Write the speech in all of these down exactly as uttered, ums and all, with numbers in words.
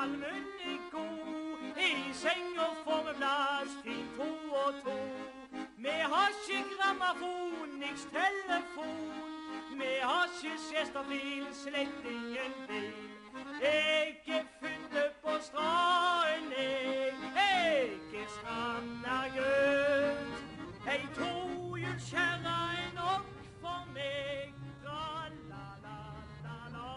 halmen er god. I senga får vi plass til to og to. Vi har ikke grammafon, niks telefon. Vi har ikke Chesterfield, slett ingen bil. Jeg er funnet på stranden, jeg, jeg er strandagutt. Ei tohjulskjerra er nok for meg, tra-la-la-la-la.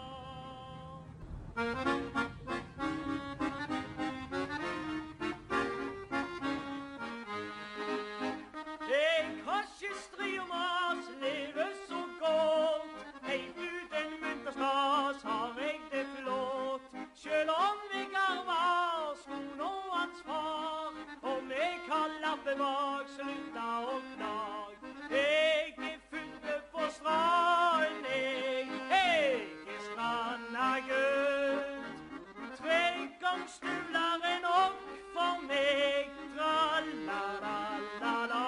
Jeg har ikke stri om oss, lever så godt. Ei uten munterstas har jeg det flott. Selv om jeg arvar skoen og hans far, om jeg har lappe bak, slutta og klag. Jeg er funnet på stranden, jeg, jeg er strandagutt. Tvegangsstøvler er nok for meg, tra-la-la-la-la.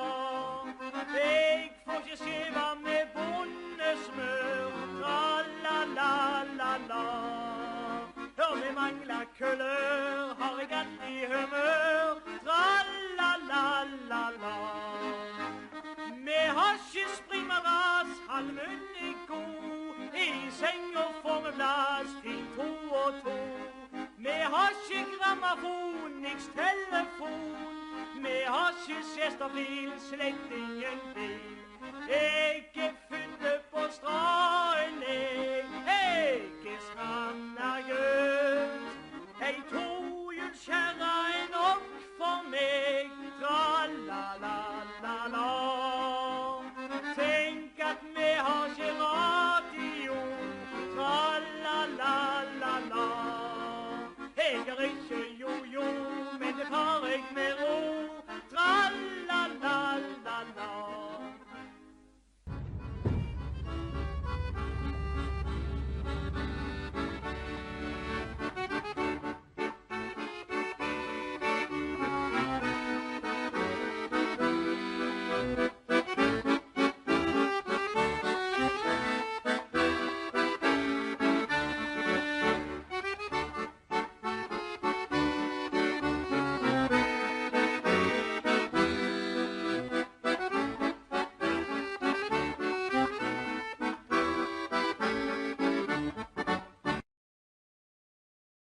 Jeg får ikke skjeva med bondesmør, tra-la-la-la-la. Hør, vi mangler køller, har jeg alltid humør, tra-la-la-la-la. Vi har ikke springmaras, halmen er god. I senga får vi plass til to og to. Vi har ikke grammafon, niks telefon. Vi har ikke Chesterfield, slett ingen bil. Jeg er